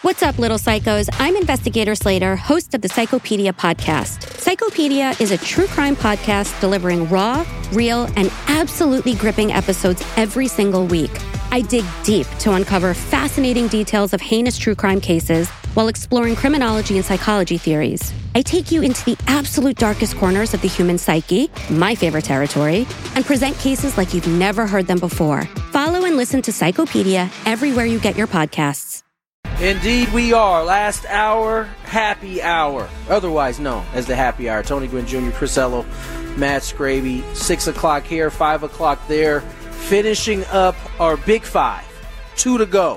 What's up, little psychos? I'm Investigator Slater, host of the Psychopedia podcast. Psychopedia is a true crime podcast delivering raw, real, and absolutely gripping episodes every single week. I dig deep to uncover fascinating details of heinous true crime cases while exploring criminology and psychology theories. I take you into the absolute darkest corners of the human psyche, my favorite territory, and present cases like you've never heard them before. Follow and listen to Psychopedia everywhere you get your podcasts. Indeed, we are. Last hour, happy hour, otherwise known as the happy hour. Tony Gwynn Jr., Chris Ello, Matt Scraby, 6 o'clock here, 5 o'clock there. Finishing up our Big Five. 2 to go.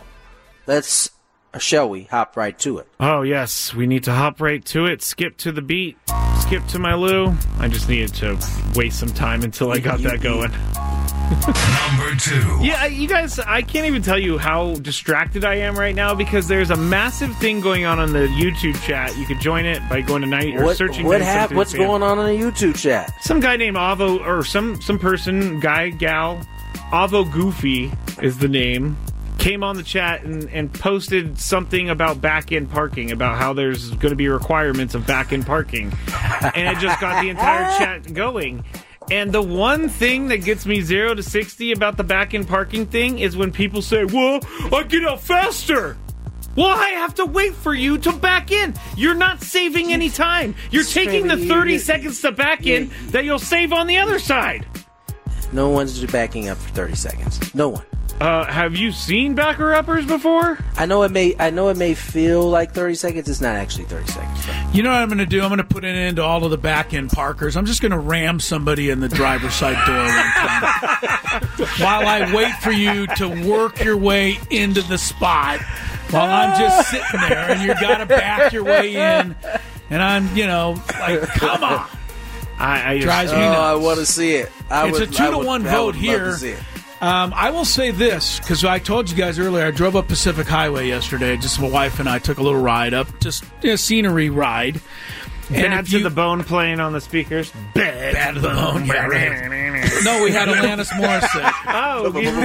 Shall we hop right to it? Oh, yes. We need to hop right to it. Skip to the beat. Skip to my Lou. I just needed to waste some time until I got that going. Number 2. Yeah, you guys, I can't even tell you how distracted I am right now because there's a massive thing going on the YouTube chat. You could join it by going to searching. What's going on in the YouTube chat? Some guy named Avo, or some person, guy, gal, Avo Goofy is the name, came on the chat and posted something about back-end parking, about how there's going to be requirements of back-end parking. And it just got the entire chat going. And the one thing that gets me 0 to 60 about the back-end parking thing is when people say, well, I get out faster. Well, I have to wait for you to back in. You're not saving any time. You're taking the 30 seconds to back in that you'll save on the other side. No one's backing up for 30 seconds. No one. Have you seen backer-uppers before? I know it may feel like 30 seconds. It's not actually 30 seconds. Right? You know what I'm going to do? I'm going to put an end to all of the back-end parkers. I'm just going to ram somebody in the driver's side door one time while I wait for you to work your way into the spot while I'm just sitting there and you got to back your way in. And I'm, like, come on. I drives me nuts. I want to see it. It's a 2-1 vote here. I will say this, because I told you guys earlier, I drove up Pacific Highway yesterday. Just my wife and I took a little ride up, just a scenery ride. Bad to the Bone playing on the speakers. Bad to the Bone, yeah, right. No, we had Alanis Morissette. Oh, even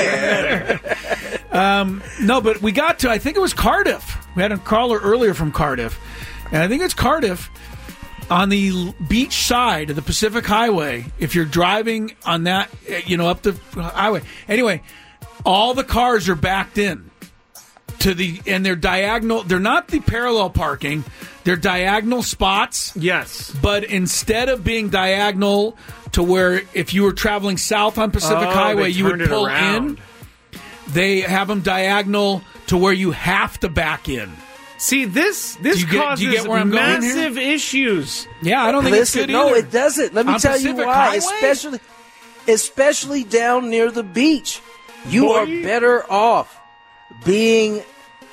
better. No, but we got to, I think it was Cardiff. We had a caller earlier from Cardiff. And I think it's Cardiff. On the beach side of the Pacific Highway, if you're driving on that, up the highway. Anyway, all the cars are backed in and they're diagonal. They're not the parallel parking. They're diagonal spots. Yes. But instead of being diagonal to where if you were traveling south on Pacific Highway, you would pull in, they have them diagonal to where you have to back in. See, this causes massive issues. Yeah, I don't think it's good either. No, it doesn't. Let me tell you why. Especially down near the beach. You are better off being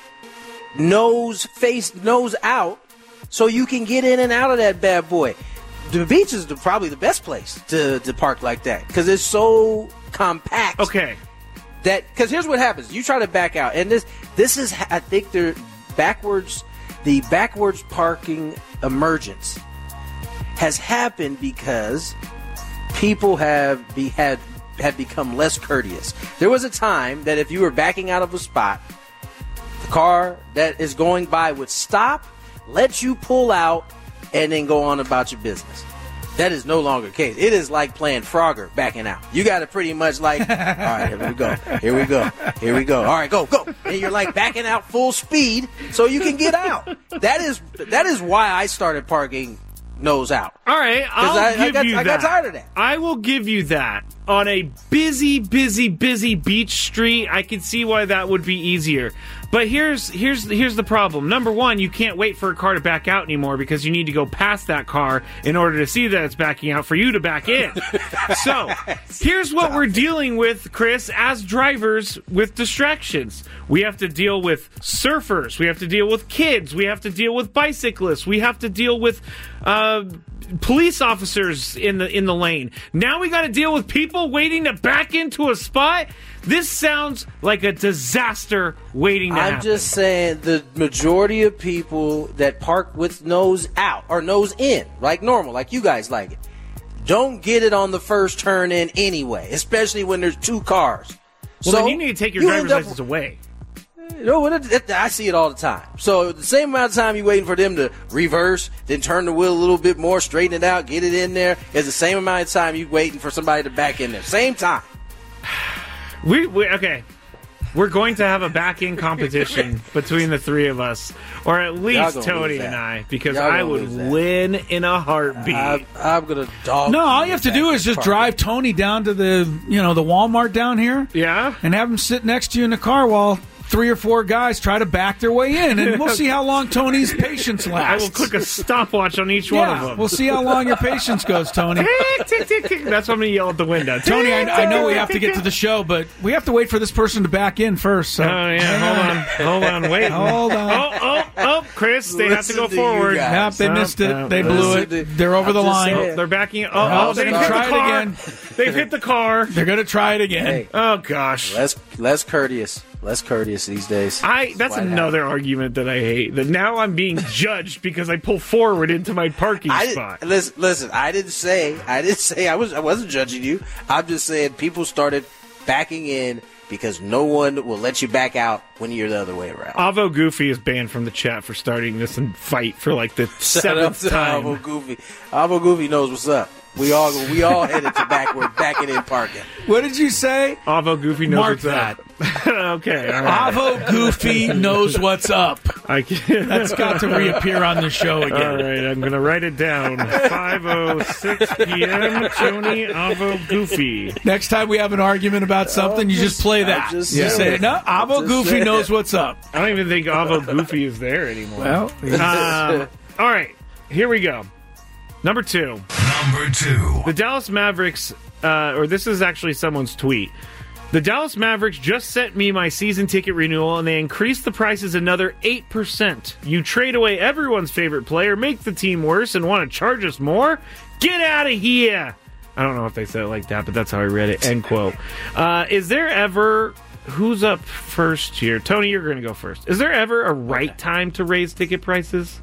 nose out so you can get in and out of that bad boy. The beach is probably the best place to park like that because it's so compact. Okay. Because here's what happens. You try to back out. And this is, I think, the backwards parking emergence has happened because people have become less courteous. There was a time that if you were backing out of a spot, the car that is going by would stop, let you pull out, and then go on about your business. That is no longer the case. It is like playing Frogger backing out. You got to pretty much all right, here we go. All right, go. And you're like backing out full speed so you can get out. That is why I started parking nose out. All right, I got tired of that. I will give you that. On a busy beach street, I can see why that would be easier. But here's the problem. Number one, you can't wait for a car to back out anymore because you need to go past that car in order to see that it's backing out for you to back in. So, here's what we're dealing with, Chris, as drivers with distractions. We have to deal with surfers. We have to deal with kids. We have to deal with bicyclists. We have to deal with police officers in the lane. Now we got to deal with people waiting to back into a spot. This sounds like a disaster waiting to happen. I'm just saying the majority of people that park with nose out or nose in, like normal, like you guys like it, don't get it on the first turn in anyway, especially when there's two cars. Well, then you need to take your driver's license away. You know what? I see it all the time. So the same amount of time you're waiting for them to reverse, then turn the wheel a little bit more, straighten it out, get it in there, is the same amount of time you're waiting for somebody to back in there. Same time. Okay. We're going to have a back-in competition between the three of us, or at least Tony and I, because I would win in a heartbeat. I'm going to dog. No, all you have to do is just drive Tony down to the Walmart down here. Yeah. And have him sit next to you in the car while 3 or 4 guys try to back their way in, and we'll see how long Tony's patience lasts. I will click a stopwatch on each one of them. We'll see how long your patience goes, Tony. Tick, tick, tick. That's what I'm going to yell at the window. Tony, I know we have to get to the show, but we have to wait for this person to back in first. So. Oh, yeah. Hold on. Wait. Hold on. Oh, Chris, they have to go forward. Yep, they missed it. They blew it. They're over the line. Oh, they're backing it. They're going to try it again. They've hit the car. They're going to try it again. Hey, oh, gosh. Less courteous. Less courteous these days. That's another argument that I hate. That now I'm being judged because I pull forward into my parking spot. Listen, I didn't say I wasn't judging you. I'm just saying people started backing in because no one will let you back out when you're the other way around. Avo Goofy is banned from the chat for starting this fight for like the 7th time. Avo Goofy. Avo Goofy knows what's up. We all headed to backing in parking. What did you say? Avo Goofy knows Mark what's that. up. Okay. All right. Avo Goofy knows what's up. That's got to reappear on the show again. All right, I'm going to write it down. 5:06 p.m. Tony Avo Goofy. Next time we have an argument about something, you just play that. You say, no, Avo Goofy knows what's up. I don't even think Avo Goofy is there anymore. Well, all right, here we go. Number 2. The Dallas Mavericks, or this is actually someone's tweet. The Dallas Mavericks just sent me my season ticket renewal, and they increased the prices another 8%. You trade away everyone's favorite player, make the team worse, and want to charge us more? Get out of here! I don't know if they said it like that, but that's how I read it. End quote. Is there ever... Who's up first here? Tony, you're going to go first. Is there ever a right time to raise ticket prices?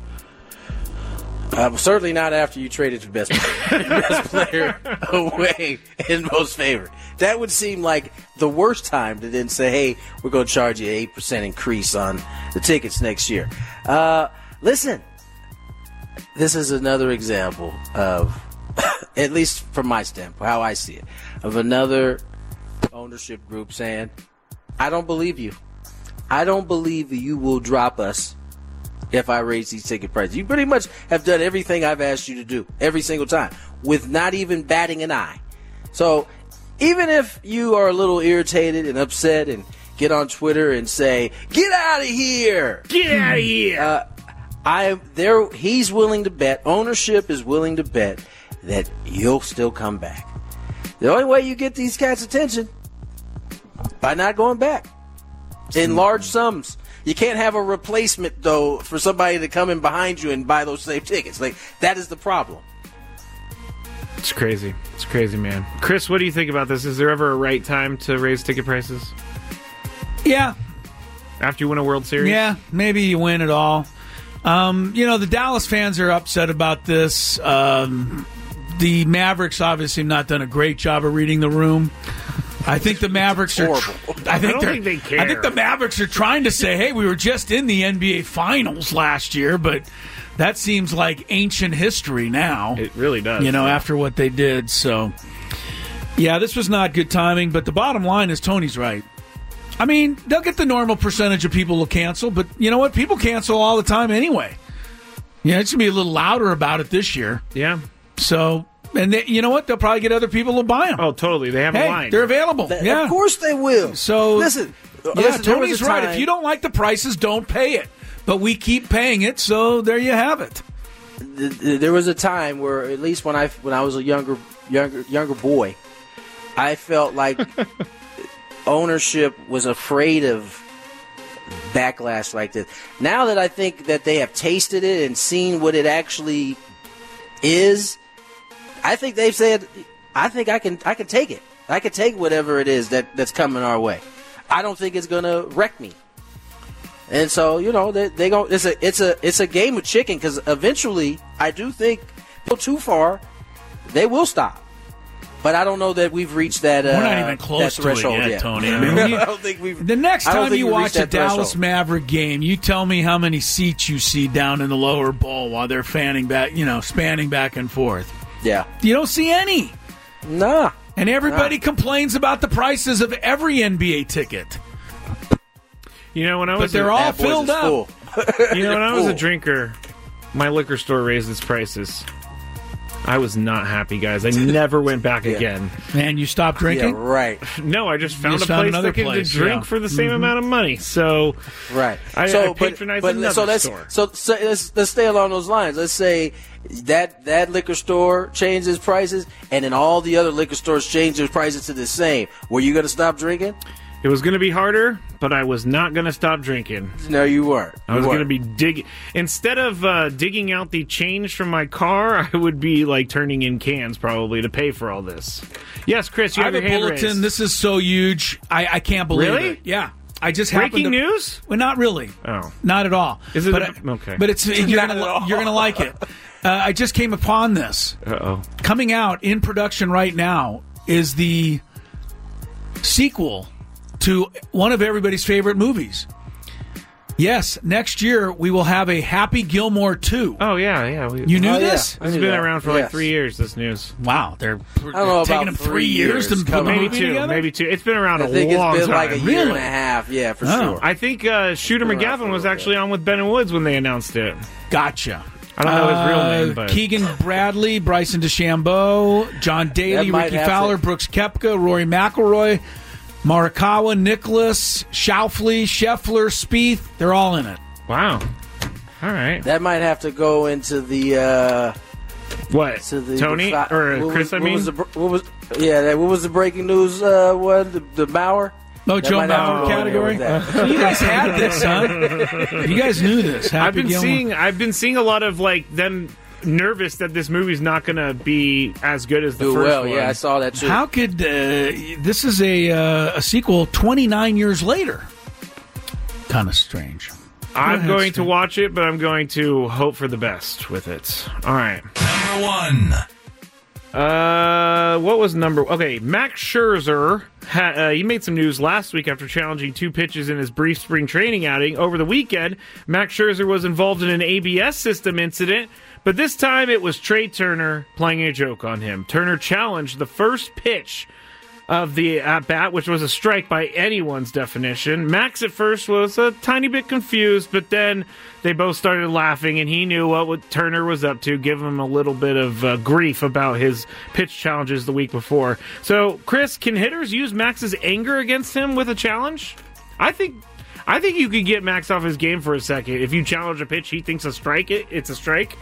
Certainly not after you traded your best player away in most favorite. That would seem like the worst time to then say, hey, we're going to charge you an 8% increase on the tickets next year. Listen, this is another example of, at least from my standpoint, how I see it, of another ownership group saying, I don't believe you. I don't believe you will drop us if I raise these ticket prices. You pretty much have done everything I've asked you to do every single time with not even batting an eye. So even if you are a little irritated and upset and get on Twitter and say, get out of here. Get out of here. He's willing to bet, ownership is willing to bet that you'll still come back. The only way you get these cats' attention, by not going back in large sums. You can't have a replacement, though, for somebody to come in behind you and buy those same tickets. Like, that is the problem. It's crazy. It's crazy, man. Chris, what do you think about this? Is there ever a right time to raise ticket prices? Yeah. After you win a World Series? Yeah, maybe you win it all. The Dallas fans are upset about this. The Mavericks obviously have not done a great job of reading the room. I think the Mavericks are horrible. I don't think they care. I think the Mavericks are trying to say, hey, we were just in the NBA Finals last year, but that seems like ancient history now. It really does. After what they did. So, yeah, this was not good timing, but the bottom line is Tony's right. I mean, they'll get the normal percentage of people will cancel, but you know what? People cancel all the time anyway. Yeah, it's going to be a little louder about it this year. Yeah. So... And you know what? They'll probably get other people to buy them. Oh, totally. They have a line. They're available. Yeah. Of course they will. So listen, Tony's right. If you don't like the prices, don't pay it. But we keep paying it, so there you have it. There was a time where, at least when I was a younger boy, I felt like ownership was afraid of backlash like this. Now that I think that they have tasted it and seen what it actually is, I think they've said, I think I can take it. I can take whatever it is that's coming our way. I don't think it's gonna wreck me. And so, they go. It's a game of chicken, because eventually, I do think, go too far, they will stop. But I don't know that we've reached that. We're not even close that to it threshold yet, yet. Tony. I mean, I don't think we've. The next I don't time think you we've watch reached a that Dallas threshold. Maverick game, you tell me how many seats you see down in the lower bowl while they're spanning back and forth. Yeah. You don't see any. Nah. And everybody complains about the prices of every NBA ticket. You know, when I But was they're all Bad Boys filled is up. full. you know when I was a full. drinker, my liquor store raised its prices. I was not happy, guys. I never went back again. And you stopped Yeah, drinking? right. No, I just found just a found place another that could place, drink yeah. for the same amount of money. So Right. I patronized another store. So let's stay along those lines. Let's say that liquor store changes prices, and then all the other liquor stores change their prices to the same. Were you going to stop drinking? It was going to be harder, but I was not going to stop drinking. No, you weren't. I was going to be digging. Instead of digging out the change from my car, I would be like turning in cans probably to pay for all this. Yes, Chris, you I have have your a hand bulletin. raised. This is so huge. I can't believe Really? it. Yeah. I just Breaking happened to, news? Well, not really. Oh. Not at all. Is it But, okay. But it's you're gonna like it. I just came upon this. Uh-oh. Coming out in production right now is the sequel to one of everybody's favorite movies. Yes, next year we will have a Happy Gilmore 2. Oh, yeah. You knew Oh, yeah. this? I It's knew been that. around for like Yes. 3 years, this news. Wow, they're don't know taking about them 3 3 years to years. put Come the on. Maybe movie two. together? Maybe two. It's been around I think a it's long been time. like a year Really? and a half. Yeah, for Oh. sure. I think Shooter Been around for McGavin a was little actually on with Ben and Woods when they announced it. Gotcha. I don't know his real name, but Keegan Bradley, Bryson DeChambeau, John Daly, That might Ricky have Fowler, to- Brooks Koepka, Rory McIlroy, Morikawa, Nicholas, Schauffele, Scheffler, Spieth. They're all in it. wow. All right. That might have to go into the What? to the Tony the, or what Chris? Was, I mean, what was the breaking news one? The Bauer. No, That Joe might have to Bauer go in there category. with that. So you guys had this, huh? You guys knew this. Happy Gilmore. I've been seeing a lot of like them nervous that this movie's not going to be as good as the Do first well, one. yeah, I saw that too. How could this is a sequel 29 years later? Kind of strange. I'm ahead, going to Steve. watch it, but I'm going to hope for the best with it. All right. Number 1. What was number? Okay, Max Scherzer. He made some news last week after challenging 2 pitches in his brief spring training outing. Over the weekend, Max Scherzer was involved in an ABS system incident, but this time it was Trey Turner playing a joke on him. Turner challenged the first pitch of the at-bat, which was a strike by anyone's definition. Max at first was a tiny bit confused, but then they both started laughing, and he knew what Turner was up to, give him a little bit of grief about his pitch challenges the week before. So, Chris, can hitters use Max's anger against him with a challenge? I think you could get Max off his game for a second. If you challenge a pitch he thinks it's a strike.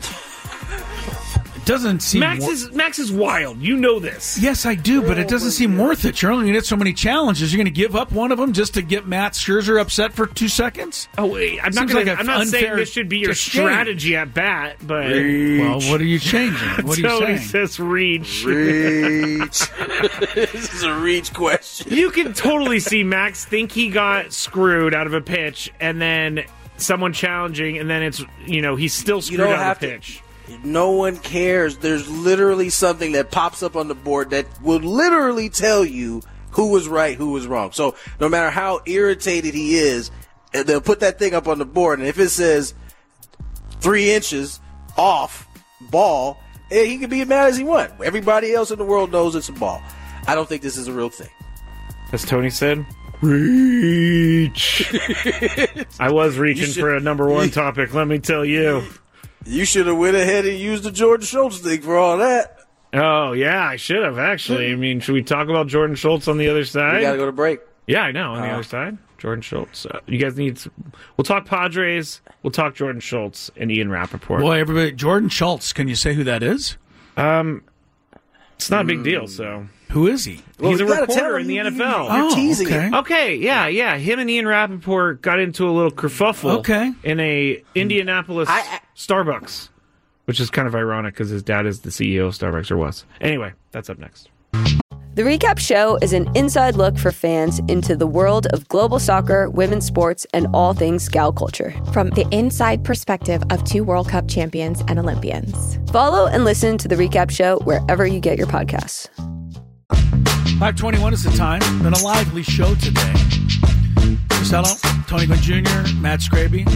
It doesn't seem Max is wild. You know this. Yes, I do, but it doesn't seem worth it. You're only going to get so many challenges. You're going to give up one of them just to get Matt Scherzer upset for 2 seconds? Oh wait, I'm Seems not like I'm not saying unfair this should be your exchange. strategy at bat, but Well, what are you changing? What are you Tony saying? says reach. Reach. This is a reach question. You can totally see Max think he got screwed out of a pitch, and then someone challenging, and then it's he's still screwed don't out have of a to- pitch. No one cares. There's literally something that pops up on the board that will literally tell you who was right, who was wrong. So no matter how irritated he is, they'll put that thing up on the board, and if it says 3 inches off ball, he can be as mad as he wants. Everybody else in the world knows it's a ball. I don't think this is a real thing. As Tony said, reach. I was reaching for a number 1 topic, let me tell you. You should have went ahead and used the Jordan Schultz thing for all that. Oh, yeah, I should have, actually. I mean, should we talk about Jordan Schultz on the other side? We got to go to break. Yeah, I know. On the other side, Jordan Schultz. You guys need. We'll talk Padres. We'll talk Jordan Schultz and Ian Rappaport. Boy, everybody, Jordan Schultz. Can you say who that is? It's not a big deal. So Who is he? he's a you gotta reporter tell him in the you- NFL. You're teasing okay. it. Okay, yeah. Him and Ian Rappaport got into a little kerfuffle. Okay. In a Indianapolis Starbucks, which is kind of ironic because his dad is the CEO of Starbucks, or was. Anyway, that's up next. The Recap Show is an inside look for fans into the world of global soccer, women's sports, and all things Scout culture. From the inside perspective of 2 World Cup champions and Olympians. Follow and listen to The Recap Show wherever you get your podcasts. 5:21 is the time. Been a lively show today. Costello, Tony Gwynn Jr., Matt Scraby.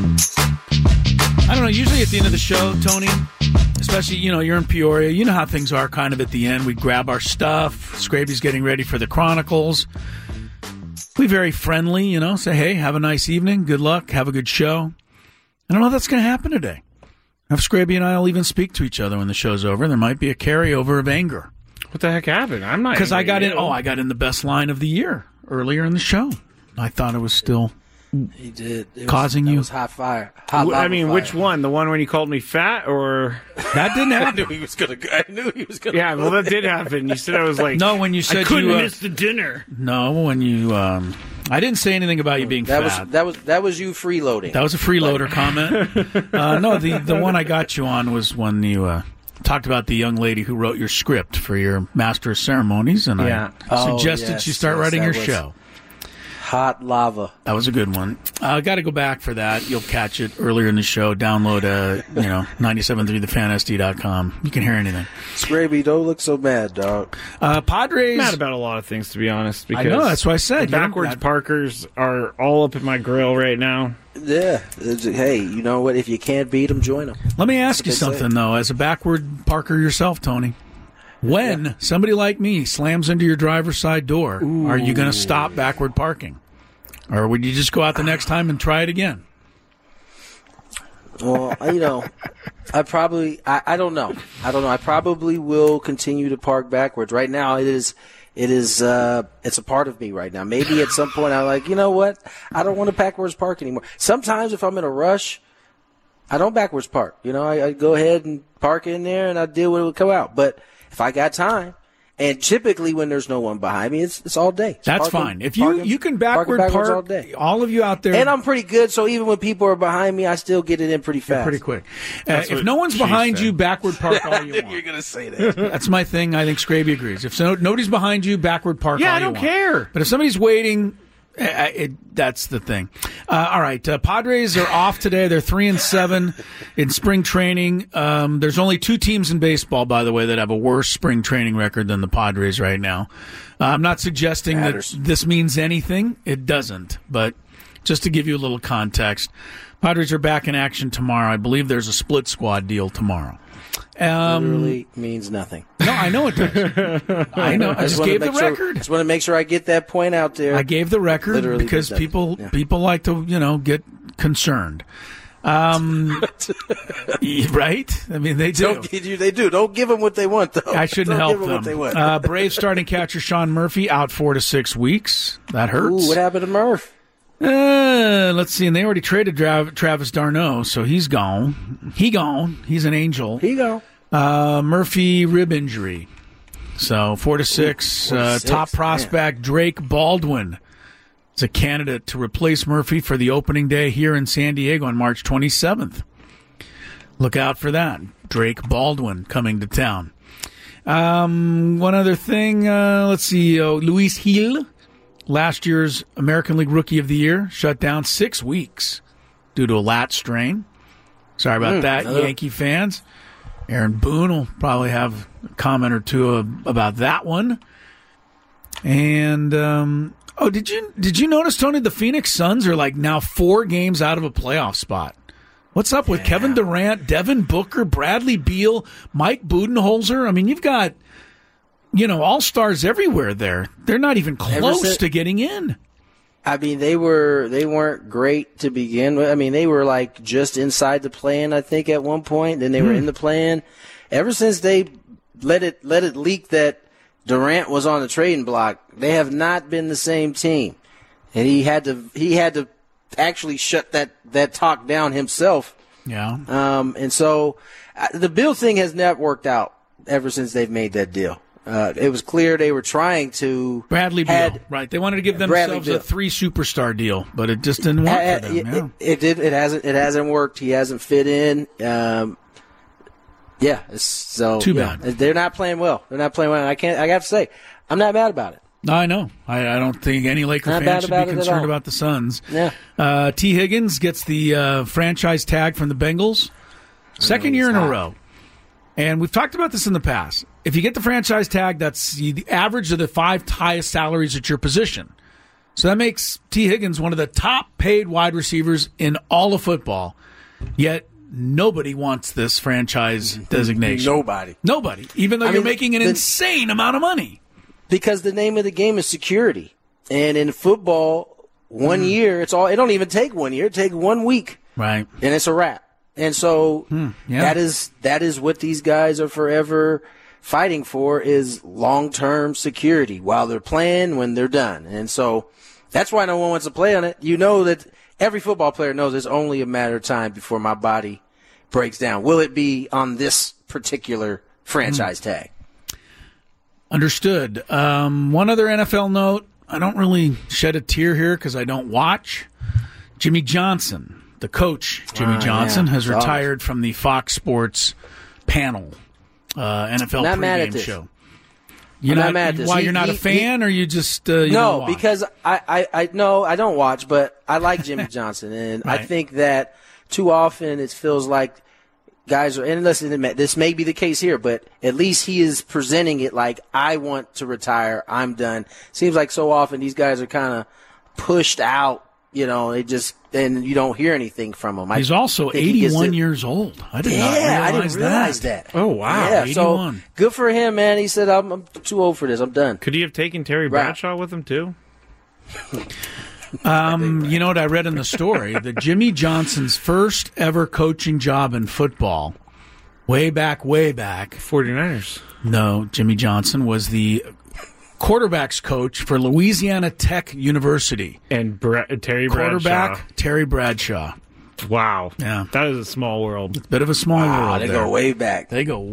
I don't know, usually at the end of the show, Tony, especially, you're in Peoria, you know how things are kind of at the end. We grab our stuff. Scraby's getting ready for the Chronicles. We very friendly, say, hey, have a nice evening. Good luck. Have a good show. I don't know if that's going to happen today. If Scraby and I will even speak to each other when the show's over, there might be a carryover of anger. What the heck happened? I'm not. Because I got in the best line of the year earlier in the show. I thought it was still He did. causing you. It was hot fire. Which one? The one when he called me fat, or That didn't I happen. knew he was gonna. yeah? Well, that did happen. You said I was like, No, when you said I couldn't you, miss the dinner. No, when you. I didn't say anything about you being fat. That was you freeloading. That was a freeloader comment. No, the one I got you on was when you talked about the young lady who wrote your script for your Master of Ceremonies, and Yeah. I suggested she start writing your show. Hot lava. That was a good one. I got to go back for that. You'll catch it earlier in the show. Download, 97.3thefansd.com. You can hear anything. Scraby, don't look so mad, dog. Padres. Mad about a lot of things, to be honest. Because I know, that's what I said. The backwards Parkers are all up in my grill right now. Yeah. Hey, you know what? If you can't beat them, join them. Let me ask you That's what they something, though. As a backward Parker yourself, Tony, when somebody like me slams into your driver's side door, are you going to stop backward parking? Or would you just go out the next time and try it again? Well, I don't know. I probably will continue to park backwards. Right now, it's a part of me right now. Maybe at some point I'm like, you know what? I don't want to backwards park anymore. Sometimes if I'm in a rush, I don't backwards park. I go ahead and park in there and I deal with it when it come out. But if I got time, and typically when there's no one behind me, it's all day. It's That's fine. If you can backward backwards park, all day. all of you out there. And I'm pretty good, so even when people are behind me, I still get it in pretty fast. Pretty quick. That's If what no one's she behind said. you, backward park all you You're want. going to say that. That's my thing. I think Scraby agrees. If nobody's behind you, backward park Yeah, all I you don't want. care. But if somebody's waiting, that's the thing. All right. Padres are off today. They're 3-7 in spring training. There's only 2 teams in baseball, by the way, that have a worse spring training record than the Padres right now. I'm not suggesting Matters. that this means anything. It doesn't. But just to give you a little context, Padres are back in action tomorrow. I believe there's a split squad deal tomorrow. Literally means nothing. No, I know it does. I know. I just gave the record. Just want to make sure I get that point out there. I gave the record Literally because does people nothing. Yeah. like to get concerned. Right? I mean, they do. They do. Don't give them what they want, though. I shouldn't Don't help give them what they them. want. Braves starting catcher Sean Murphy out 4 to 6 weeks. That hurts. Ooh, what happened to Murph? Let's see. And they already traded Travis d'Arnaud, so he's gone. He's an angel. Here you go. Murphy rib injury. So 4 to 6. 4 to 6, Top prospect Drake Baldwin is a candidate to replace Murphy for the opening day here in San Diego on March 27th. Look out for that. Drake Baldwin coming to town. One other thing. Let's see. Luis Gil, last year's American League Rookie of the Year, shut down 6 weeks due to a lat strain. Sorry about that, Yankee fans. Aaron Boone will probably have a comment or two about that one. And did you notice, Tony? The Phoenix Suns are like now 4 games out of a playoff spot. What's up with Kevin Durant, Devin Booker, Bradley Beal, Mike Budenholzer? I mean, you've got all-stars everywhere there. They're not even close to getting in. I mean, they weren't great to begin with. I mean, they were like just inside the play-in, I think, at one point. Then they were in the play-in. Ever since they let it leak that Durant was on the trading block, they have not been the same team. And he had to actually shut that talk down himself. Yeah. And so the Bill thing has not worked out ever since they've made that deal. It was clear they were trying to Bradley Beal, right? They wanted to give themselves a 3 superstar deal, but it just didn't work for them. It did. It hasn't worked. He hasn't fit in. So too bad. They're not playing well. And I got to say, I'm not mad about it. No, I know. I don't think any Laker fan should be concerned about the Suns. Yeah. T. Higgins gets the franchise tag from the Bengals. Second year in a row. And we've talked about this in the past. if you get the franchise tag, that's the average of the 5 highest salaries at your position. So that makes T. Higgins one of the top paid wide receivers in all of football. Yet nobody wants this franchise designation. Nobody. Even though you're making an insane amount of money. Because the name of the game is security. And in football, 1 year, it don't even take 1 year. It takes 1 week. Right. And it's a wrap. And so that is what these guys are forever fighting for, is long-term security while they're playing, when they're done. And so that's why no one wants to play on it. You know that every football player knows it's only a matter of time before my body breaks down. Will it be on this particular franchise tag? Understood. One other NFL note. I don't really shed a tear here because I don't watch. Jimmy Johnson, the coach, Johnson, has retired from the Fox Sports panel, NFL pregame show. You're not mad at this. Why, you're not a fan, or you just no? Because I don't watch, but I like Jimmy Johnson, and I think that too often it feels like guys are. And listen, this may be the case here, but at least he is presenting it like, I want to retire, I'm done. Seems like so often these guys are kind of pushed out. You know, and you don't hear anything from him. He's also 81 years old. I didn't realize that. Oh, wow. Yeah, 81. So good for him, man. He said, I'm too old for this. I'm done. Could he have taken Terry Bradshaw with him, too? You know what I read in the story? That Jimmy Johnson's first ever coaching job in football, way back. 49ers. No, Jimmy Johnson was the quarterbacks coach for Louisiana Tech University. And Terry Bradshaw. Quarterback Terry Bradshaw. Wow. Yeah. That is a small world. It's a bit of a small world. They go way back.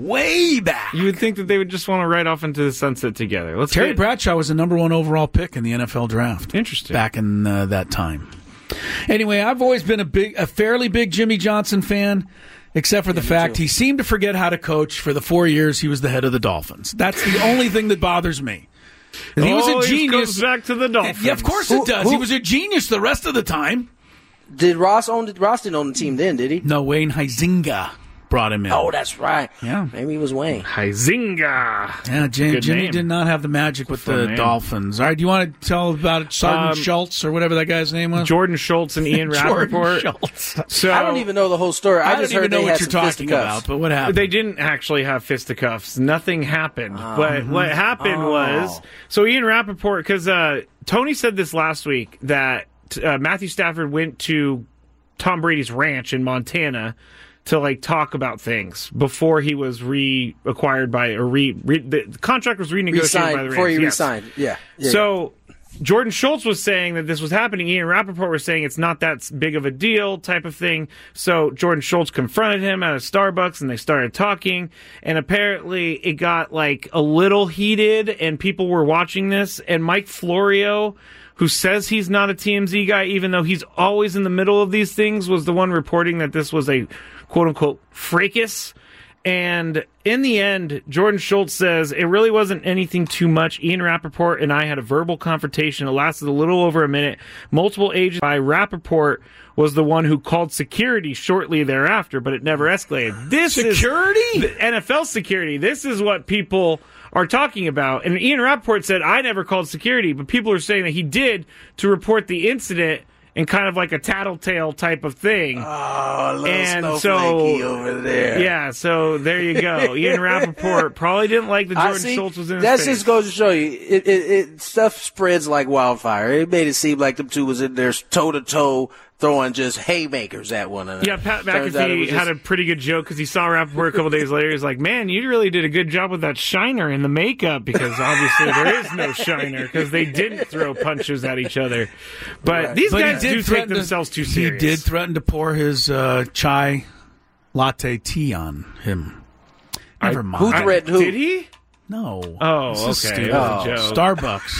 You would think that they would just want to ride off into the sunset together. Terry Bradshaw was the number 1 overall pick in the NFL draft. Interesting. Back in that time. Anyway, I've always been a fairly big Jimmy Johnson fan, except for the fact he seemed to forget how to coach for the 4 years he was the head of the Dolphins. That's the only thing that bothers me. He was a genius. Goes back to the Dolphins. Yeah, of course it does. He was a genius the rest of the time. Did Ross didn't own the team then, did he? No, Wayne Huizenga brought him in. Oh, that's right. Yeah. Maybe it was Wayne. Huizenga. Yeah, Jimmy did not have the magic with the Dolphins. All right, do you want to tell about Sergeant Schultz or whatever that guy's name was? Jordan Schultz and Ian Rappaport. Schultz. So I don't even know the whole story. I just heard know they what had you're some talking about, but what happened? They didn't actually have fisticuffs. Nothing happened. But what happened was, so Ian Rappaport, because Tony said this last week, that Matthew Stafford went to Tom Brady's ranch in Montana to talk about things before he was reacquired by the contract was renegotiated by the Rams. Before he resigned. Yeah. So Jordan Schultz was saying that this was happening. Ian Rappaport was saying it's not that big of a deal type of thing. So Jordan Schultz confronted him at a Starbucks and they started talking. And apparently it got a little heated and people were watching this. And Mike Florio, who says he's not a TMZ guy, even though he's always in the middle of these things, was the one reporting that this was a quote-unquote fracas. And in the end, Jordan Schultz says it really wasn't anything too much. Ian Rappaport and I had a verbal confrontation. It lasted a little over a minute. Multiple agents by Rappaport was the one who called security shortly thereafter, but it never escalated. This is NFL security. This is what people are talking about. And Ian Rappaport said, I never called security, but people are saying that he did to report the incident in kind of like a tattletale type of thing. Oh, a little snowflakey over there. Yeah, so there you go. Ian Rappaport probably didn't like that Jordan Schultz was in his face. That just goes to show you, stuff spreads like wildfire. It made it seem like them two was in there toe-to-toe throwing just haymakers at one another. Yeah, Pat McAfee had a pretty good joke because he saw Rappaport a couple days later. He's like, man, you really did a good job with that shiner in the makeup, because obviously there is no shiner because they didn't throw punches at each other. But these guys do take themselves too serious. He did threaten to pour his chai latte tea on him. Never mind. Who threatened who? Did he? No. Oh, okay. It was a joke. Starbucks.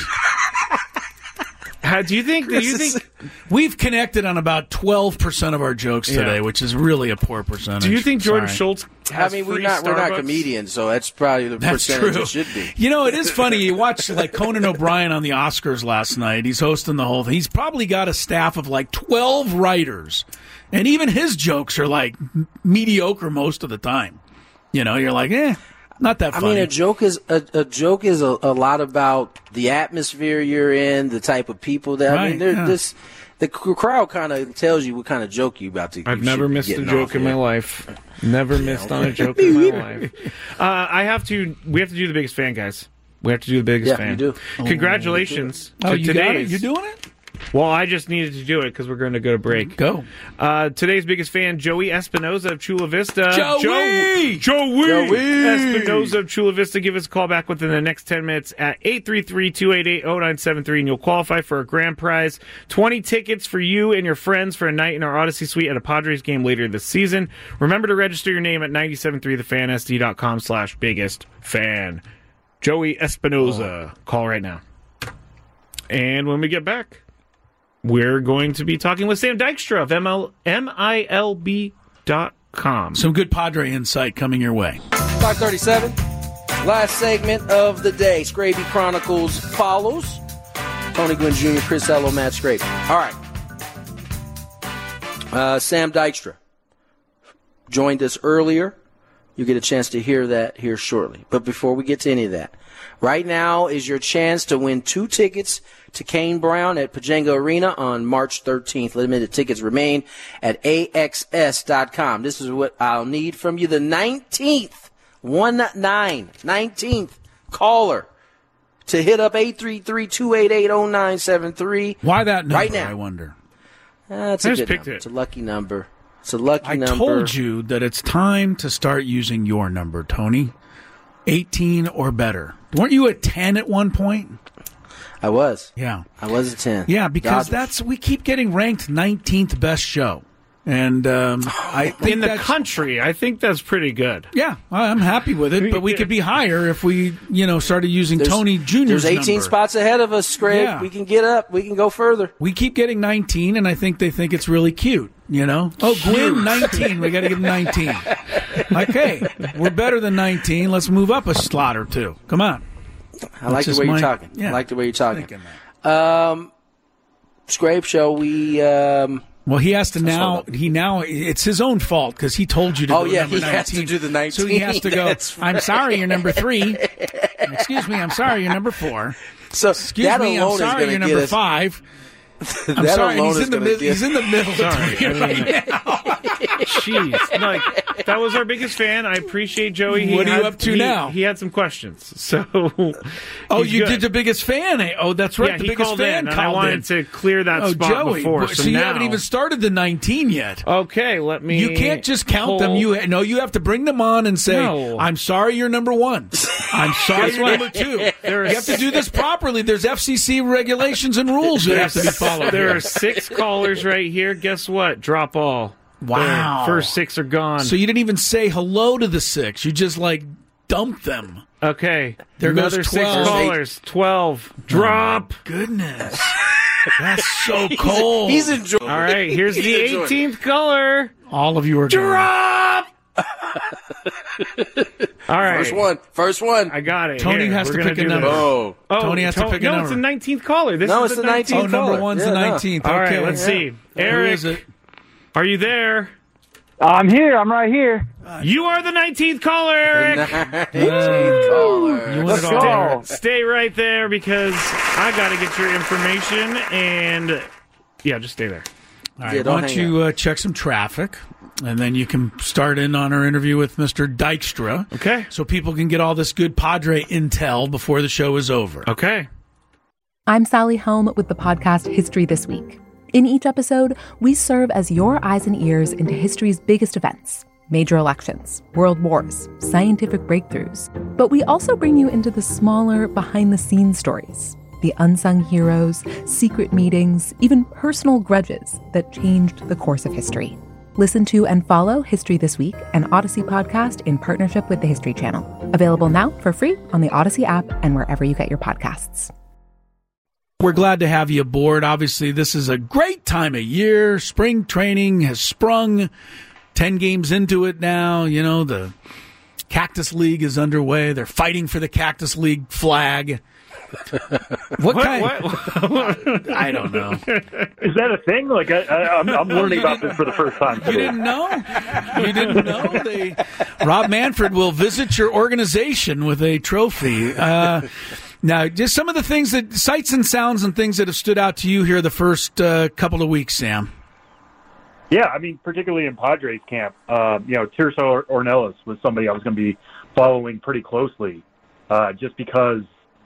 Do you think we've connected on about 12% of our jokes today, which is really a poor percentage? Do you think Jordan Schultz has we're not comedians, so that's probably the percentage it should be. You know, it is funny. You watch Conan O'Brien on the Oscars last night. He's hosting the whole thing. He's probably got a staff of 12 writers, and even his jokes are mediocre most of the time. You know, you're like, eh. Not that funny. I mean, a joke is a lot about the atmosphere you're in, the type of people that. I mean, the crowd kind of tells you what kind of joke you about to. I've never missed a joke in my life. Never missed on a joke in my life. We have to do the biggest fan, guys. We have to do the biggest fan. You do. Congratulations to you got it? today's. You doing it? Well, I just needed to do it because we're going to go to break. Go. Today's biggest fan, Joey Espinoza of Chula Vista. Joey Espinoza of Chula Vista. Give us a call back within the next 10 minutes at 833-288-0973, and you'll qualify for a grand prize. 20 tickets for you and your friends for a night in our Odyssey Suite at a Padres game later this season. Remember to register your name at 973thefansd.com/biggest fan. Joey Espinoza. Call right now. And when we get back, we're going to be talking with Sam Dykstra of MILB.com. Some good Padre insight coming your way. 537, last segment of the day. Scraby Chronicles follows. Tony Gwynn Jr., Chris Ello, Matt Scraby. All right. Sam Dykstra joined us earlier. You get a chance to hear that here shortly. But before we get to any of that, right now is your chance to win 2 tickets to Kane Brown at Pajanga Arena on March 13th. Limited tickets remain at AXS.com. This is what I'll need from you. The 19th caller to hit up 833-288-0973. Why that number, right now. I wonder? It's a good number. It's a lucky number. I told you that it's time to start using your number, Tony. 18 or better. Weren't you at 10 at one point? I was. Yeah. I was at 10. Yeah, because we keep getting ranked 19th best show. And I think in the country, I think that's pretty good. Yeah, I'm happy with it, but we could be higher if we, started using Tony Jr.'s There's 18 spots ahead of us, Scrape. Yeah. We can get up. We can go further. We keep getting 19, and I think they think it's really cute, Oh, Gwynn, 19. We got to give him 19. Okay, we're better than 19. Let's move up a slot or two. Come on. I like the way you're talking. Yeah, I like the way you're talking. Scrape show, we... Well, he has to now. It's his own fault because he told you to. Oh go yeah, number he 19. has to do the 19. So he has to go. I'm sorry, you're number 3. Excuse me, I'm sorry, you're number 4. So excuse me, I'm sorry, you're number 5. I'm sorry, he's in the middle. He's in the middle. Sorry, right now. Jeez, that was our biggest fan. I appreciate Joey. What are you up to now? He had some questions. So, you did the biggest fan. Oh, that's right. Yeah, the biggest fan called in. I wanted to clear that spot Joey, before. So you haven't even started the 19 yet. Okay, let me. You can't just count them. You have to bring them on and say, No. "I'm sorry, you're number 1. I'm sorry, you're number 2." You have to do this properly. There's FCC regulations and rules that have to be followed. There are 6 callers right here. Guess what? Drop all. Wow. Their first 6 are gone. So you didn't even say hello to the 6. You just dumped them. Okay. There Another goes 6 callers. 12. Drop. Oh, goodness. That's so cold. He's enjoying. All right. Here's the 18th caller. All of you are drop. All right. First one. I got it. Tony has to pick a number. Oh, Tony has to pick a number. No, it's the 19th caller. This is the 19th caller. Number 1's the 19th. All right, okay. let's see. Eric, who is it? Are you there? I'm here. I'm right here. You are the 19th caller, Eric. 19th caller. Let's go. Stay right there because I got to get your information and just stay there. All right, why don't you check some traffic, and then you can start in on our interview with Mr. Dykstra. Okay. So people can get all this good Padre intel before the show is over. Okay. I'm Sally Helm with the podcast History This Week. In each episode, we serve as your eyes and ears into history's biggest events, major elections, world wars, scientific breakthroughs. But we also bring you into the smaller, behind-the-scenes stories, the unsung heroes, secret meetings, even personal grudges that changed the course of history. Listen to and follow History This Week, an Odyssey podcast in partnership with the History Channel. Available now for free on the Odyssey app and wherever you get your podcasts. We're glad to have you aboard. Obviously, this is a great time of year. Spring training has sprung. 10 games into it now. The Cactus League is underway. They're fighting for the Cactus League flag. What kind? What? I don't know. Is that a thing? Like I'm learning about this for the first time today. You didn't know? You didn't know? Rob Manfred will visit your organization with a trophy. Now, just some of the things sights and sounds and things that have stood out to you here the first couple of weeks, Sam. Yeah, I mean, particularly in Padres camp, Tirso Ornelas was somebody I was going to be following pretty closely, just because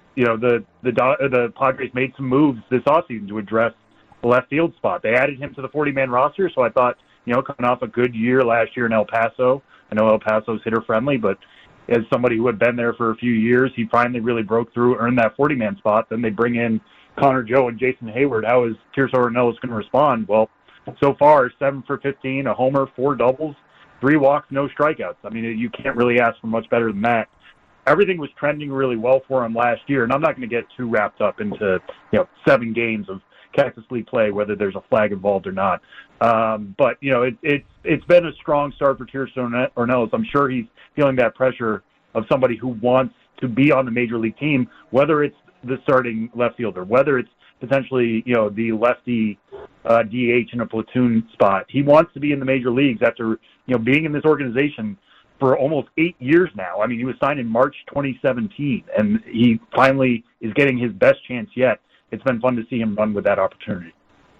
the Padres made some moves this offseason to address the left field spot. They added him to the 40-man roster, so I thought, coming off a good year last year in El Paso, I know El Paso's hitter-friendly, but as somebody who had been there for a few years, he finally really broke through, earned that 40-man spot. Then they bring in Connor Joe and Jason Hayward. How is Tirso Ornelas going to respond? Well, so far, 7 for 15, a homer, 4 doubles, 3 walks, no strikeouts. I mean, you can't really ask for much better than that. Everything was trending really well for him last year, and I'm not going to get too wrapped up into 7 games of Cactus League play, whether there's a flag involved or not. But it's been a strong start for Tirso Ornelas. I'm sure he's feeling that pressure of somebody who wants to be on the major league team, whether it's the starting left fielder, whether it's potentially the lefty DH in a platoon spot. He wants to be in the major leagues after being in this organization for almost 8 years now. I mean, he was signed in March 2017, and he finally is getting his best chance yet. It's been fun to see him run with that opportunity.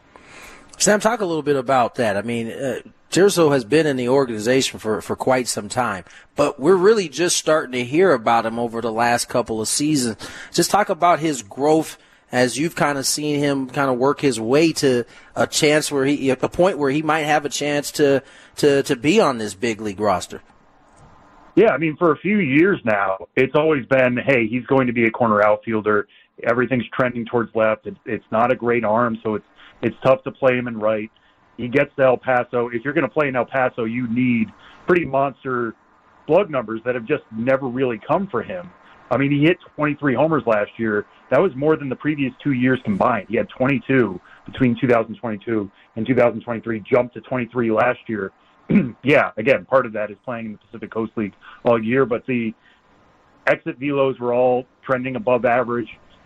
Sam, talk a little bit about that. I mean, Tirso has been in the organization for quite some time, but we're really just starting to hear about him over the last couple of seasons. Just talk about his growth as you've kind of seen him kind of work his way to a point where he might have a chance to be on this big league roster. Yeah, I mean, for a few years now, it's always been, hey, he's going to be a corner outfielder. Everything's trending towards left. It's not a great arm, so it's tough to play him in right. He gets to El Paso. If you're going to play in El Paso, you need pretty monster slug numbers that have just never really come for him. I mean, he hit 23 homers last year. That was more than the previous 2 years combined. He had 22 between 2022 and 2023, jumped to 23 last year. Yeah, again, part of that is playing in the Pacific Coast League all year, but the exit velos were all trending above average.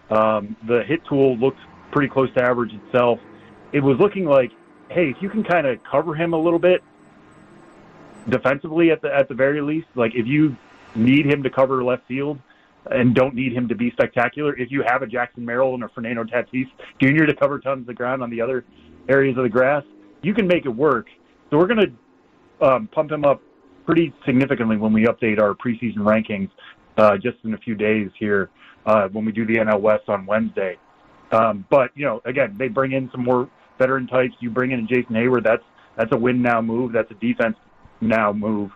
The hit tool looked pretty close to average itself. It was looking like, hey, if you can kind of cover him a little bit defensively at the very least, like if you need him to cover left field and don't need him to be spectacular, if you have a Jackson Merrill and a Fernando Tatis Jr. to cover tons of ground on the other areas of the grass, you can make it work. So we're going to pump him up pretty significantly when we update our preseason rankings just in a few days here when we do the NL West on Wednesday. But, again, they bring in some more veteran types. You bring in Jason Hayward. That's a win now move. That's a defense now move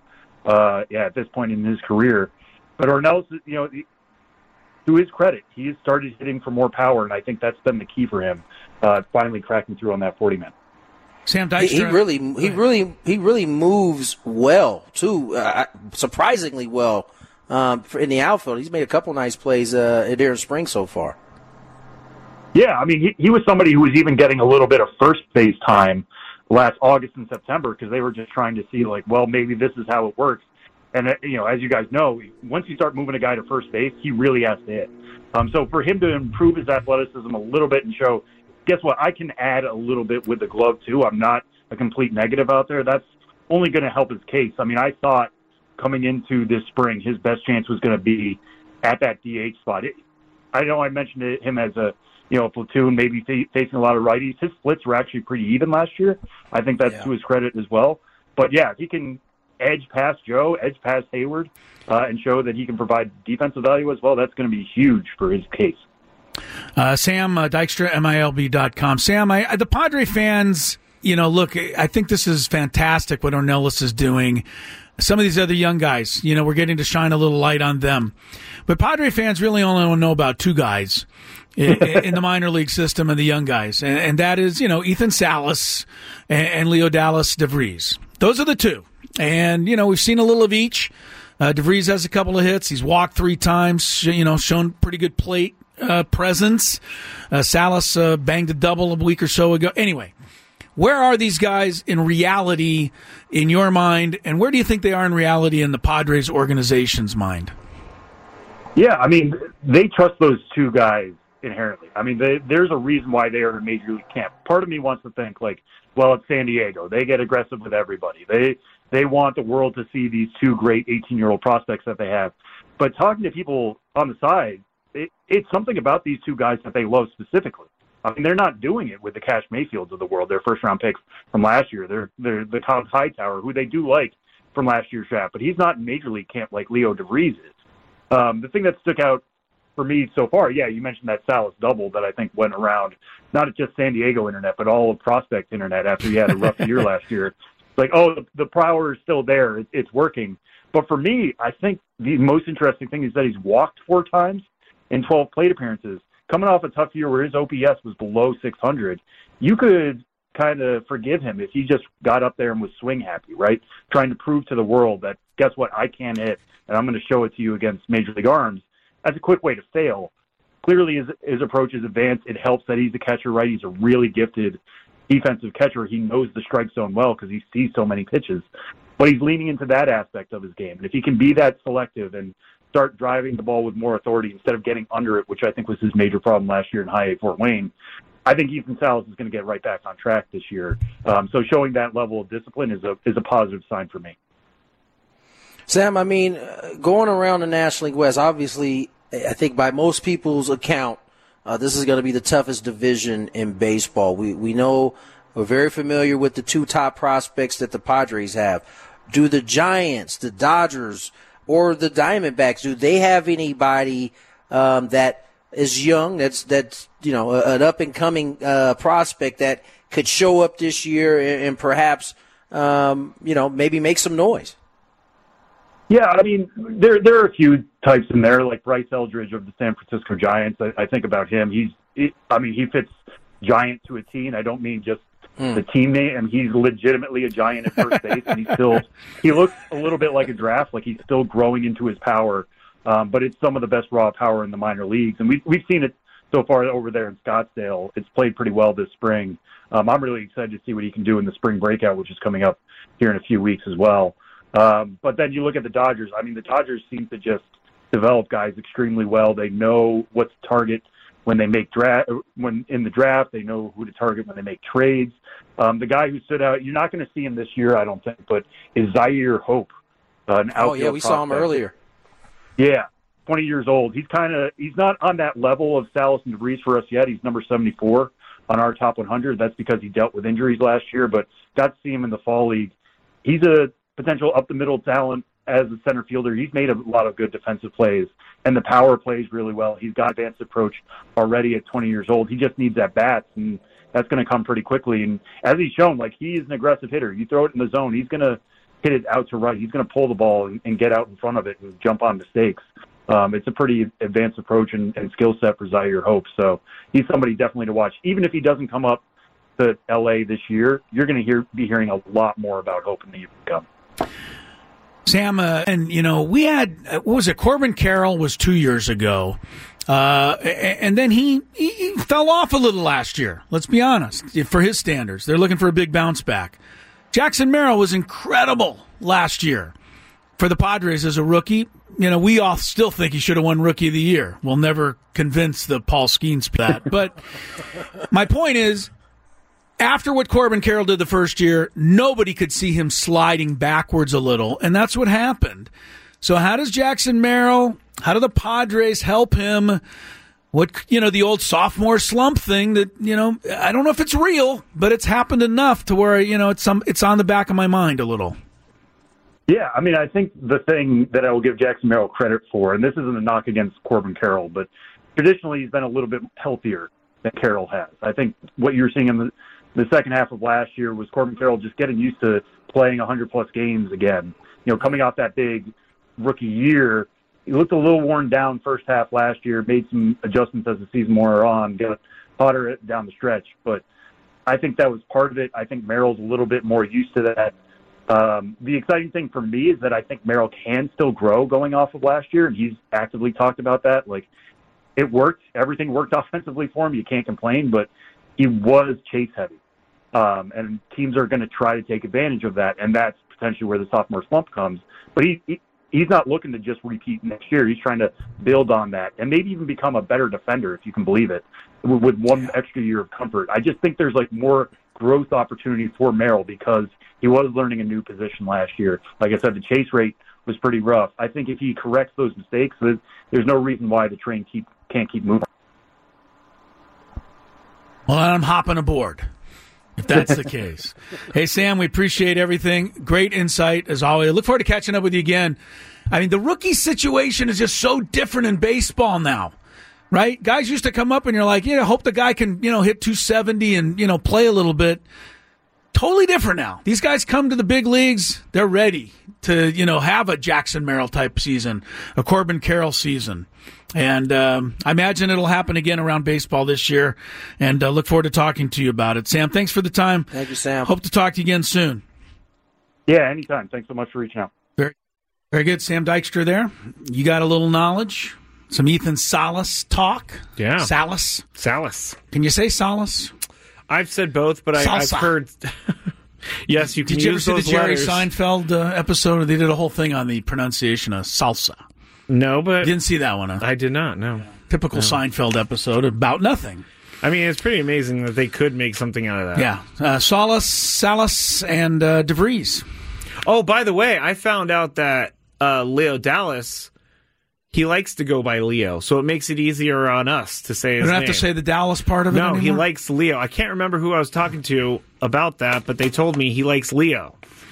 at this point in his career. But Ornelas, to his credit, he has started hitting for more power, and I think that's been the key for him, finally cracking through on that 40-man. Sam Dykstra. He really moves well too, surprisingly well in the outfield. He's made a couple nice plays during spring so far. Yeah, I mean, he was somebody who was even getting a little bit of first base time last August and September because they were just trying to see, like, well, maybe this is how it works. And, as you guys know, once you start moving a guy to first base, he really has to hit. So for him to improve his athleticism a little bit and show, guess what, I can add a little bit with the glove, too. I'm not a complete negative out there. That's only going to help his case. I mean, I thought coming into this spring, his best chance was going to be at that DH spot. I know I mentioned him as a platoon, maybe facing a lot of righties. His splits were actually pretty even last year. I think that's to his credit as well. But, yeah, if he can edge past Joe, edge past Hayward, and show that he can provide defensive value as well, that's going to be huge for his case. Sam Dykstra, MILB.com. Sam, the Padre fans, look, I think this is fantastic what Ornelas is doing. Some of these other young guys, we're getting to shine a little light on them. But Padre fans really only know about two guys in the minor league system and the young guys. And that is, Ethan Salas and Leodalis DeVries. Those are the two. And, we've seen a little of each. DeVries has a couple of hits. He's walked 3 times, shown pretty good plate presence. Salas banged a double a week or so ago. Anyway, where are these guys in reality in your mind, and where do you think they are in reality in the Padres organization's mind? Yeah, I mean, they trust those two guys inherently. I mean, there's a reason why they are in Major League camp. Part of me wants to think, like, well, it's San Diego. They get aggressive with everybody. They want the world to see these two great 18-year-old prospects that they have. But talking to people on the side, it's something about these two guys that they love specifically. I mean, they're not doing it with the Cash Mayfields of the world, their first-round picks from last year. They're the Todd Hightower, who they do like from last year's draft, but he's not in Major League camp like Leo DeVries is. The thing that stuck out for me so far, yeah, you mentioned that Salas double that I think went around, not just San Diego internet, but all of prospect internet after he had a rough year last year. Like, oh, the power is still there. It's working. But for me, I think the most interesting thing is that he's walked 4 times in 12 plate appearances. Coming off a tough year where his OPS was below 600, you could kind of forgive him if he just got up there and was swing happy, right? Trying to prove to the world that, guess what, I can hit, and I'm going to show it to you against Major League arms. That's a quick way to fail. Clearly, his approach is advanced. It helps that he's a catcher, right? He's a really gifted defensive catcher. He knows the strike zone well because he sees so many pitches. But he's leaning into that aspect of his game. And if he can be that selective and start driving the ball with more authority instead of getting under it, which I think was his major problem last year in High A Fort Wayne, I think Ethan Salas is going to get right back on track this year. So showing that level of discipline is a positive sign for me. Sam, I mean, going around the National League West, obviously, I think by most people's account, this is going to be the toughest division in baseball. We know, we're very familiar with the 2 top prospects that the Padres have. Do the Giants, the Dodgers, or the Diamondbacks, do they have anybody that is young, that's an up-and-coming prospect that could show up this year and perhaps, maybe make some noise? Yeah, I mean, there are a few types in there, like Bryce Eldridge of the San Francisco Giants. I think about him. He fits Giant to a T, and I don't mean just the teammate. And he's legitimately a Giant at first base, and he looks a little bit like a draft, like he's still growing into his power. But it's some of the best raw power in the minor leagues, and we've seen it so far over there in Scottsdale. It's played pretty well this spring. I'm really excited to see what he can do in the spring breakout, which is coming up here in a few weeks as well. But then you look at the Dodgers. I mean, the Dodgers seem to just develop guys extremely well. They know what to target when they make when in the draft. They know who to target when they make trades. The guy who stood out, you're not going to see him this year, I don't think, but is Zaire Hope, an outfield we saw him earlier. Yeah, 20 years old. He's not on that level of Salas and DeVries for us yet. He's number 74 on our top 100. That's because he dealt with injuries last year, but got to see him in the fall league. He's a potential up-the-middle talent as a center fielder. He's made a lot of good defensive plays, and the power plays really well. He's got advanced approach already at 20 years old. He just needs at-bats, and that's going to come pretty quickly. And as he's shown, like, he is an aggressive hitter. You throw it in the zone, he's going to hit it out to right. He's going to pull the ball and get out in front of it and jump on mistakes. It's a pretty advanced approach and skill set for Zaire Hope. So he's somebody definitely to watch. Even if he doesn't come up to L.A. this year, you're going to be hearing a lot more about Hope in the year to come. Sam, we had, what was it, Corbin Carroll was 2 years ago. And then he fell off a little last year. Let's be honest. For his standards, they're looking for a big bounce back. Jackson Merrill was incredible last year for the Padres as a rookie. We all still think he should have won Rookie of the Year. We'll never convince the Paul Skeens that. But my point is, after what Corbin Carroll did the first year, nobody could see him sliding backwards a little, and that's what happened. So how does Jackson Merrill, how do the Padres help him? What, the old sophomore slump thing that, I don't know if it's real, but it's happened enough to where, it's on the back of my mind a little. Yeah, I mean, I think the thing that I will give Jackson Merrill credit for, and this isn't a knock against Corbin Carroll, but traditionally he's been a little bit healthier than Carroll has. I think what you're seeing in the second half of last year was Corbin Carroll just getting used to playing 100-plus games again. Coming off that big rookie year, he looked a little worn down first half last year, made some adjustments as the season wore on, got hotter down the stretch. But I think that was part of it. I think Merrill's a little bit more used to that. The exciting thing for me is that I think Merrill can still grow going off of last year, and he's actively talked about that. Like, it worked. Everything worked offensively for him. You can't complain, but he was chase heavy. And teams are going to try to take advantage of that, and that's potentially where the sophomore slump comes. But he's not looking to just repeat next year. He's trying to build on that and maybe even become a better defender, if you can believe it, with one extra year of comfort. I just think there's like more growth opportunity for Merrill because he was learning a new position last year. Like I said, the chase rate was pretty rough. I think if he corrects those mistakes, there's no reason why the train can't keep moving. Well, I'm hopping aboard, if that's the case. Hey, Sam, we appreciate everything. Great insight, as always. I look forward to catching up with you again. I mean, the rookie situation is just so different in baseball now, right? Guys used to come up and you're like, yeah, hope the guy can, hit 270 and, play a little bit. Totally different now. These guys come to the big leagues, they're ready to, have a Jackson Merrill type season, a Corbin Carroll season. And I imagine it'll happen again around baseball this year. And look forward to talking to you about it. Sam, thanks for the time. Thank you, Sam. Hope to talk to you again soon. Yeah, anytime. Thanks so much for reaching out. Very, very good. Sam Dykstra there. You got a little knowledge. Some Ethan Salas talk. Yeah. Salas. Can you say Salas? I've said both, but I've heard. Yes, you can. Did you ever see the Jerry letters. Seinfeld episode? They did a whole thing on the pronunciation of salsa. No, but didn't see that one. Huh? I did not. No. Typical Seinfeld episode about nothing. I mean, it's pretty amazing that they could make something out of that. Yeah, Salas, and DeVries. Oh, by the way, I found out that Leo Dallas. He likes to go by Leo, so it makes it easier on us to say his name. You don't have to say the Dallas part of it anymore? No, he likes Leo. I can't remember who I was talking to about that, but they told me he likes Leo.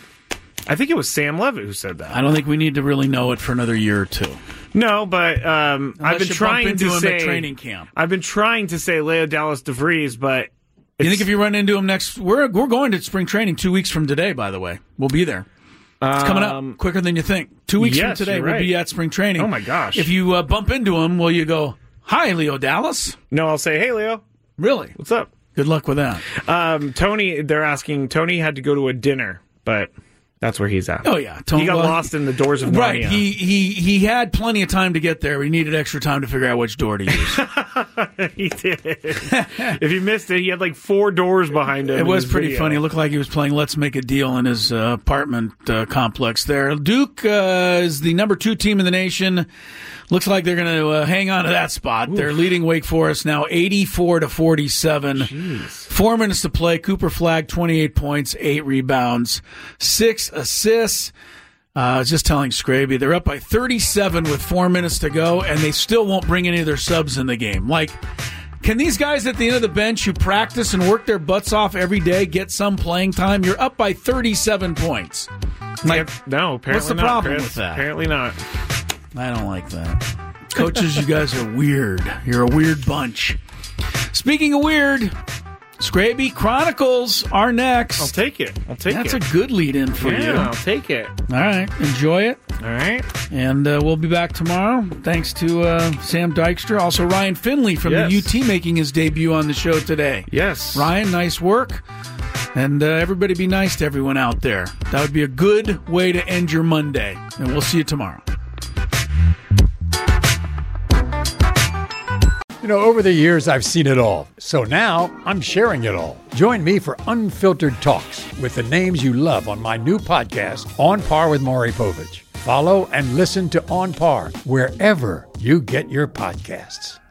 I think it was Sam Levitt who said that. I don't think we need to really know it for another year or two. No, but I've been trying to say at training camp. I've been trying to say Leo Dallas DeVries, but you think if you run into him next, we're going to spring training 2 weeks from today. By the way, we'll be there. It's coming up quicker than you think. 2 weeks from today, we'll be at spring training. Oh, my gosh. If you bump into him, will you go, hi, Leo Dallas? No, I'll say, hey, Leo. Really? What's up? Good luck with that. Tony, they're asking, Tony had to go to a dinner, but that's where he's at. Oh, yeah. Tony, he got lost in the doors of Narnia. Right. He had plenty of time to get there. He needed extra time to figure out which door to use. He did. If you missed it, he had like 4 doors behind him. It was pretty funny. It looked like he was playing Let's Make a Deal in his apartment complex there. Duke is the number 2 team in the nation. Looks like they're going to hang on to that spot. Oof. They're leading Wake Forest now 84-47. Jeez. 4 minutes to play. Cooper Flagg, 28 points, 8 rebounds, 6 assists. I was just telling Scraby, they're up by 37 with 4 minutes to go, and they still won't bring any of their subs in the game. Like, can these guys at the end of the bench who practice and work their butts off every day get some playing time? You're up by 37 points. Like, no, apparently what's the not, problem Chris. with that? Apparently not. I don't like that. Coaches, you guys are weird. You're a weird bunch. Speaking of weird, Scraby Chronicles are next. I'll take it. That's a good lead-in for you. Yeah, I'll take it. All right. Enjoy it. All right. And we'll be back tomorrow. Thanks to Sam Dykstra. Also, Ryan Finley from the UT making his debut on the show today. Yes. Ryan, nice work. And everybody be nice to everyone out there. That would be a good way to end your Monday. And we'll see you tomorrow. You know, over the years, I've seen it all. So now I'm sharing it all. Join me for Unfiltered Talks with the names you love on my new podcast, On Par with Maury Povich. Follow and listen to On Par wherever you get your podcasts.